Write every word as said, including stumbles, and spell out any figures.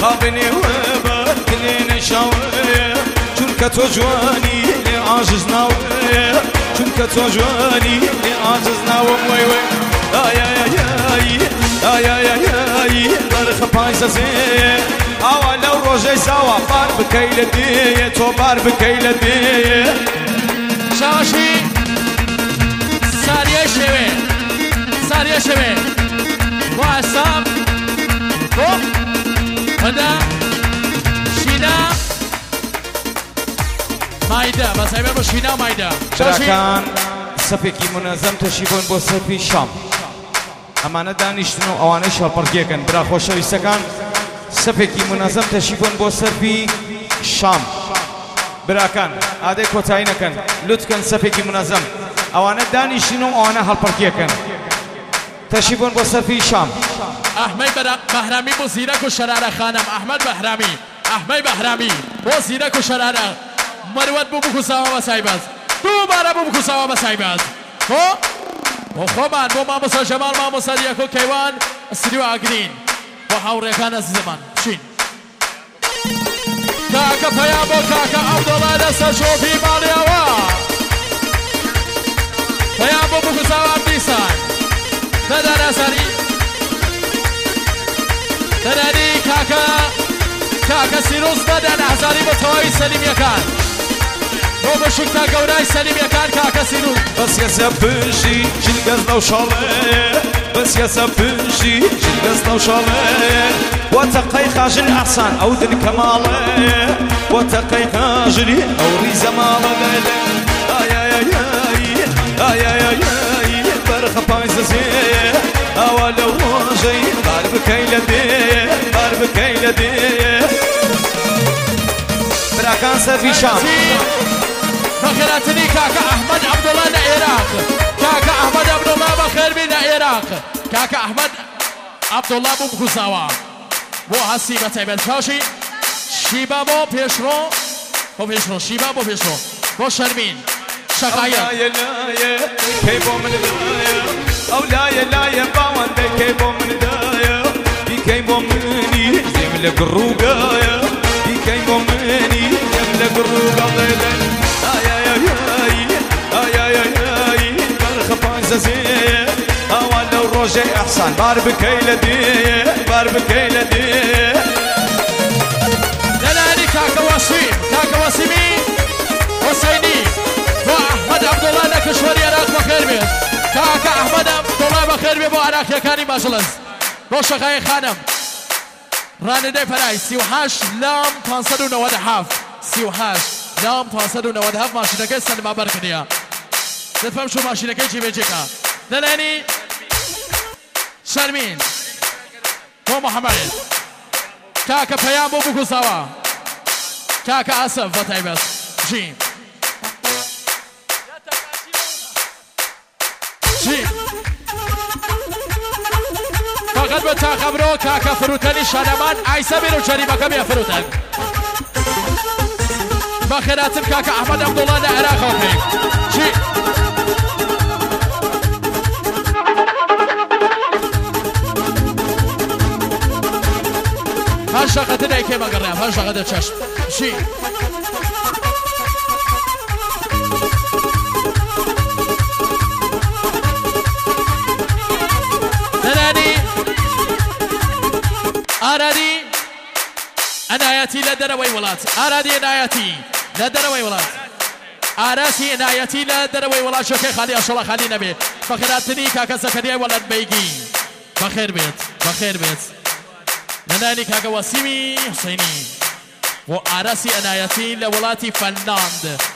بابني وبكلين شاوية چونك تو جواني لعاجز ناوية چونك تو جواني لعاجز ناوية وي وي آي آي آي آي آي آي برخ پايزة زي آوا لو روجي سوا بار بكيلة دي تو بار بكيلة دي شاشي سارية شوي سارية شوي وعصام بوم هدا شينا مايدا بس هيبقى مش شينا مايدا كان سفيكي منظم تشيبون بو سفي شام امانه دانشتنو اوانه شالپرگی کن برا خوشویستکان سفيكي منظم تشيبون بو سفي شام براكان هذا كوتاينا كان لطكن سفيكي منظم اوانه دانشتنو اوانه هالپرگی کن تشيبون بو سفي شام احمد بهرامی بو زیرک و شراره خانم احمد بهرامی احمد بهرامی بو زیرک و شراره مروت بو بکو سوا بسایباز دوباره بو بکو سوا بسایباز خو و خوبان بو ماموسا جمال ماموسا دیاکو کیوان استریو آگرین و حوریکان از زمان شین کاکا پیامو کاکا عبدالله دستا شوفی بالیاوا پیامو بکو سوا بیسان دادر ازاری دادری کاکا کاکا سیروز دادن هزاری با توی سلیم یکان بو بشکتا گورای سلیم یکان کاکا سیروز بس يا سبنشي جلقز لو شالي بس يا سبنشي جلقز لو شالي وتقي خاجل احسن او دن كمالي وتقي خاجلي او ريز مالي اي اي اي اي اي اي اي برخ بايز زي اولو وجي ضرب كيلدي ضرب كيلدي براكان سفي شام بخيراتني كاكا احمد عبد الله العراق كاكا احمد عبد الله بخير من العراق كاكا احمد عبد الله بو بخزاوا بو هسي بتايبل شاشي شيبا بو بيشرو بو بيشرو شيبا بو بيشرو بو شرمين شقايا لا لا كيفو من دايا او لا لا يا باوان كيفو من دايا كيفو مني يملك الرقايا كيفو مني يملك الرقايا اي اي اي اي اي اي برخ فانزازي اولو روجي احسن باربكيلدي باربكيلدي دلالي كاكا وسيم كاكا وسيمي حسيني واحمد عبد الله نكشوري عراق بخير بيت كاكا احمد عبد الله بخير بيت بو عراق يكاني مجلس بو شقاي خانم رانده فراي سيوحاش لام تنصدو نواد حاف سيوحاش لام تنصدو نواد حاف ماشينكي سن ما بركنيا نفهم شو ماشينكي جي بيجيكا دلاني شرمين بو محمد كاكا بيامو بوكو سوا كاكا اسف بطيبس جيم جيم فقط بتاخبرو كاكا فروتني شانمان عيسى بيرو جريمة كم فروتن بخيراتم كاكا احمد عبد الله العراق اوكي جيم هالشغلة داي كيما قريب هالشغلة تشش شي دلاني أرادي عنايتي لدروي ولات أرادي عنايتي لدروي ولات أراسي عنايتي لدروي ولات شوكي خالي أشولا خالي نبي بخيراتني كاكا زكريا ولد بيجي بخير بيت بخير بيت ناني كاكا وسيمي حسيني وأراسي عنايتي لولاتي فناند